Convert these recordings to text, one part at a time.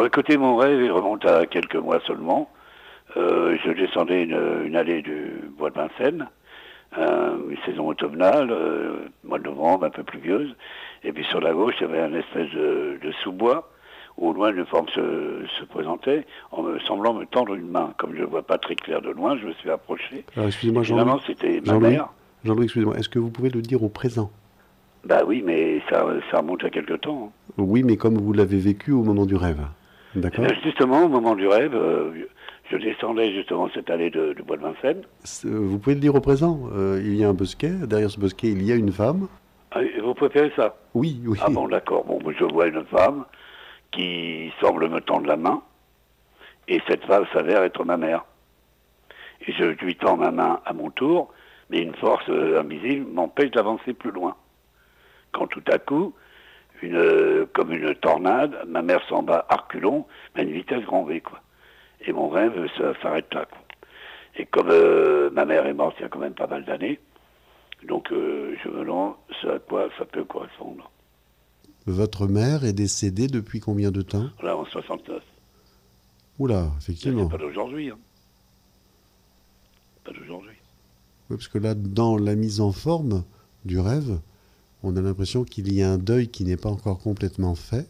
Alors, écoutez, mon rêve, il remonte à quelques mois seulement. Je descendais une allée du bois de Vincennes, une saison automnale, mois de novembre, un peu pluvieuse. Et puis sur la gauche, il y avait un espèce de sous-bois, où au loin une forme se présentait, en me semblant me tendre une main. Comme je ne vois pas très clair de loin, je me suis approché. Alors, excusez-moi, Et finalement, Jean-Louis. c'était ma Jean-Louis, mère. Jean-Louis, excusez-moi. Est-ce que vous pouvez le dire au présent? Bah oui, mais ça remonte à quelque temps, hein. Oui, mais comme vous l'avez vécu au moment du rêve. Eh bien, D'accord? justement, au moment du rêve, je descendais justement cette allée de bois de Vincennes. Vous pouvez le dire au présent. Il y a un bosquet. Derrière ce bosquet, il y a une femme. Ah, et vous préférez ça? Oui, oui. Ah bon, d'accord. Bon, je vois une femme qui semble me tendre la main, et cette femme s'avère être ma mère. Et je lui tends ma main à mon tour, mais une force invisible m'empêche d'avancer plus loin. Quand tout à coup, comme une tornade, ma mère s'en bat à reculons, à une vitesse grand V, quoi. Et mon rêve s'arrête là, quoi. Et comme ma mère est morte il y a quand même pas mal d'années, donc je me demande ce à quoi ça peut correspondre. Votre mère est décédée depuis combien de temps? Là, en 69. Oula, Mais c'est effectivement. pas d'aujourd'hui, hein. Pas d'aujourd'hui. Oui, parce que là, dans la mise en forme du rêve, on a l'impression qu'il y a un deuil qui n'est pas encore complètement fait.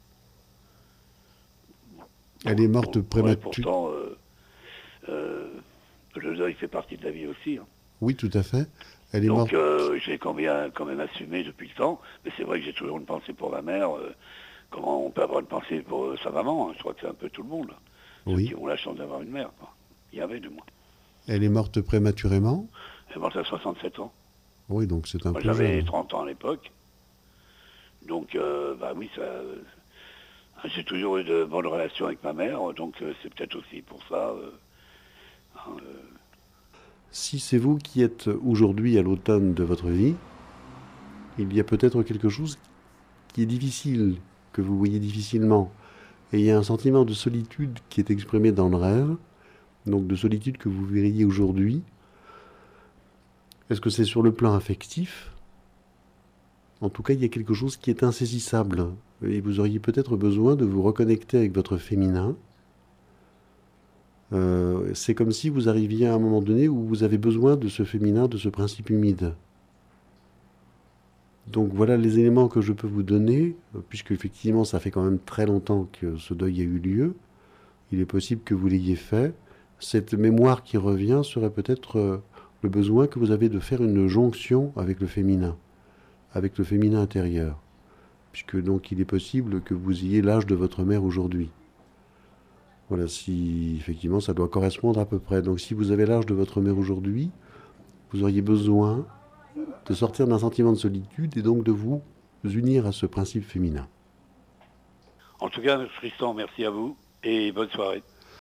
Elle est morte Ouais, prématurément. pourtant, le deuil fait partie de la vie aussi, hein. Oui, tout à fait. Elle est morte. Donc j'ai quand même assumé depuis le temps, mais c'est vrai que j'ai toujours une pensée pour ma mère. Comment on peut avoir une pensée pour sa maman, hein. Je crois que c'est un peu tout le monde, là. Ceux qui Oui. ont la chance d'avoir une mère, quoi. Il y avait du moins. Elle est morte prématurément. Elle est morte à 67 ans. Oui, donc c'est un Moi peu j'avais jeune. 30 ans à l'époque. Donc bah oui, j'ai toujours eu de bonnes relations avec ma mère, donc c'est peut-être aussi pour ça. Hein, Si c'est vous qui êtes aujourd'hui à l'automne de votre vie, il y a peut-être quelque chose qui est difficile, que vous voyez difficilement. Et il y a un sentiment de solitude qui est exprimé dans le rêve, donc de solitude que vous verriez aujourd'hui. Est-ce que c'est sur le plan affectif? En tout cas, il y a quelque chose qui est insaisissable. Et vous auriez peut-être besoin de vous reconnecter avec votre féminin. C'est comme si vous arriviez à un moment donné où vous avez besoin de ce féminin, de ce principe humide. Donc voilà les éléments que je peux vous donner, puisque effectivement ça fait quand même très longtemps que ce deuil a eu lieu. Il est possible que vous l'ayez fait. Cette mémoire qui revient serait peut-être le besoin que vous avez de faire une jonction avec le féminin intérieur, puisque donc il est possible que vous ayez l'âge de votre mère aujourd'hui. Voilà, si effectivement ça doit correspondre à peu près. Donc si vous avez l'âge de votre mère aujourd'hui, vous auriez besoin de sortir d'un sentiment de solitude et donc de vous unir à ce principe féminin. En tout cas, Tristan, merci à vous et bonne soirée.